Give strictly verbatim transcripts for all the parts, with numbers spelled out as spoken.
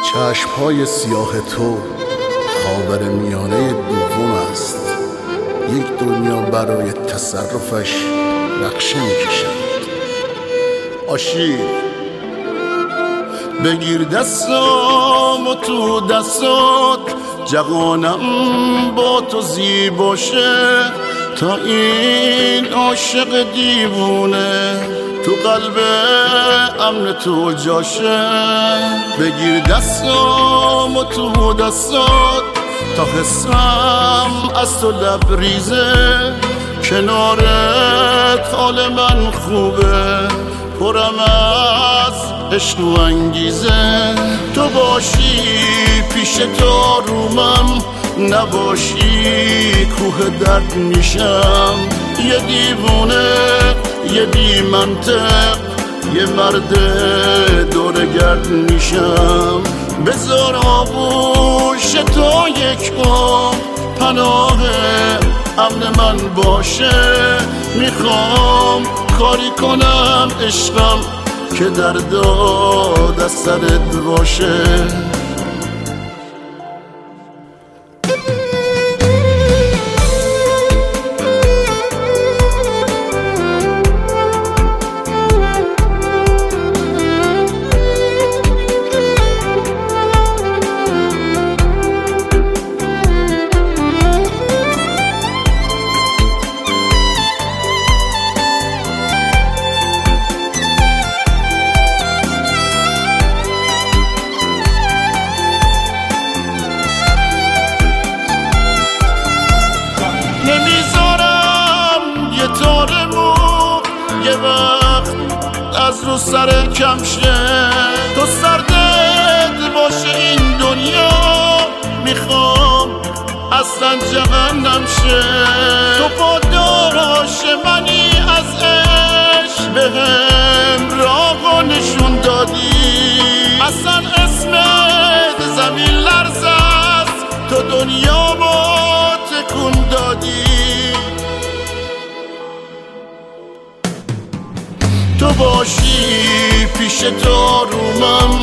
چشم‌های سیاه تو خاور میانه دوم است. یک دنیا برای تصرفش نقشه می‌کشند. آشیر بگیر دستام و تو دستات جهانم با تو زیباشه، تا این عاشق دیوونه تو قلب امن تو جاشه. بگیر دستام و تو دستات تا حسم از تو لبریزه، کنارت حال من خوبه، پرم از عشق و انگیزه. تو باشی پیش تو رومم، نباشی کوه درد میشم. یه دیوونه یه بی منطق، یه مرد دور گرد میشم. بذار آغوش تو یک بار پناه امن من باشه. میخوام کاری کنم عشقم که در داد از سرت باشه. یه وقت از رو سر کم شه، تو سردت باشه این دنیا. میخوام اصلا جهنم شه، تو پاداش منی از عشق، بهم راه نشون دادی. اصلا اسمت زمین لرز است، تو دنیا با تکون دادی. تو باشی پیش تو رومم،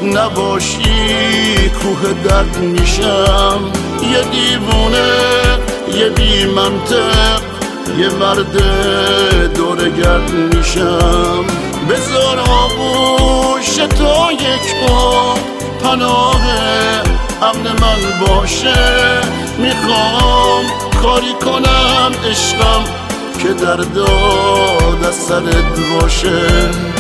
نباشی کوه درد میشم. یه دیوونه یه بی منطق، یه مرد دور گرد میشم. بذار آغوش تو یک بار پناه امن من باشه. میخوام کاری کنم عشقم که در داد از سرت باشه.